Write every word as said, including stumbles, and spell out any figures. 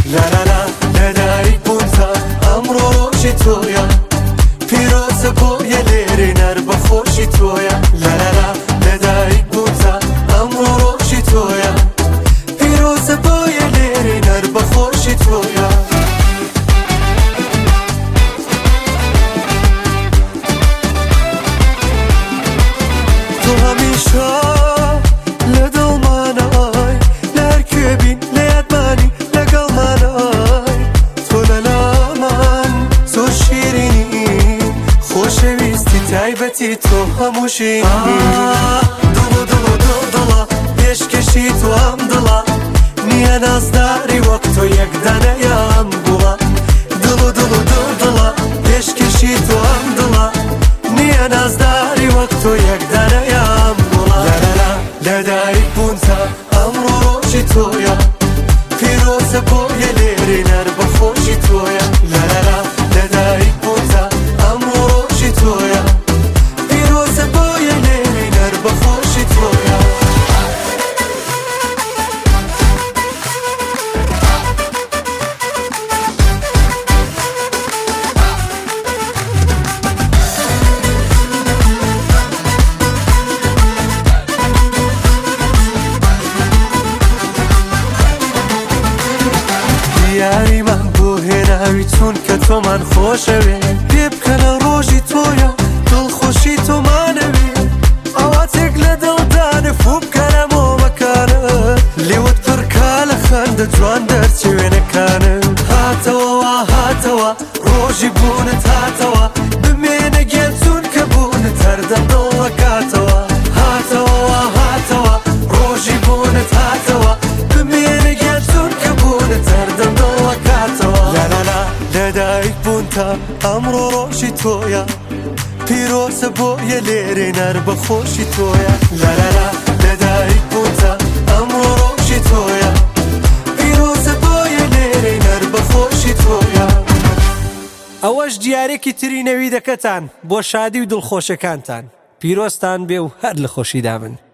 لەلالا لەدایک بوونتا ئەمڕۆ ڕۆژی تۆیە پیرۆزە بۆیە لێرەی نەر بەخۆشی تۆیە لەلالا لەدایک بوونتا ئەمڕۆ ڕۆژی تۆیە پیرۆزە بۆیە لێرەی نەر بەخۆشی تۆیە تۆ هەمیشە لە دڵمانای لە هەر کوێ بین لە یادمانی لەگەڵمانای تۆ لەلامان زۆر شیرینی خۆشەویستی تایبەتی تۆ هەمووشینی دڵ و دڵ و دڵ دڵە پێشکەشی تۆ ئەم دڵە نییە نازداری وەک تۆ یەکدانەیە ئەم گوڵە دڵ و دڵ و دڵ دڵە پێشکەشی تۆ ئەم دڵە نییە نازداری وەک تۆ یەکدانەیە ئەم گوڵە لەلالا لەدایک بوونتا ئەمڕۆ ڕۆژی تۆیە پیرۆزە بۆیە لێرەی نەر بەخۆشی تۆیە لەلالا لەدایک بوونتا ئەمڕۆ ڕۆژی تۆیە پیرۆزە بۆیە لێرەی نەر بەخۆشی تۆیە یاریمان بۆ هێناوی چونکە تۆمان خۆشەوێ پێ بکەنە ڕۆژی تۆیە دڵخۆشی تۆمانەوێ ئاواتێک لە دڵدانە فوو بکەنە مۆمەکانە لێوت پڕکا لە خەندە جوان دەرچێ وێنەکانە هاتەوە وا هاتەوە ڕۆژی بوونت هاتەوە بمێنە گێن چونکە بوونت هەردەم دڵەکاتەوە هاتەوە وا هاتەوە ڕۆژی بوونت هاتەوە بمێنە گێن چونکە بوونت هەردەم دڵەکاتەوە لەلالا لەدایک بوونتا ئەمڕۆ ڕۆژی تۆیە پیرۆزە بۆیە لێرەی نەر بەخۆشی تۆیە لەلالا لەدایک بوونتا ئەمڕۆ ڕۆژی تۆیە پیرۆزە بۆیە لێرەی نەر بەخۆشی تۆیە. ئەوەش دیارێکی تری نەویدەکەتان بۆ شادی و دڵخۆشەکانتان پیرۆزتان بێ و هەر لە خۆشیدا بن.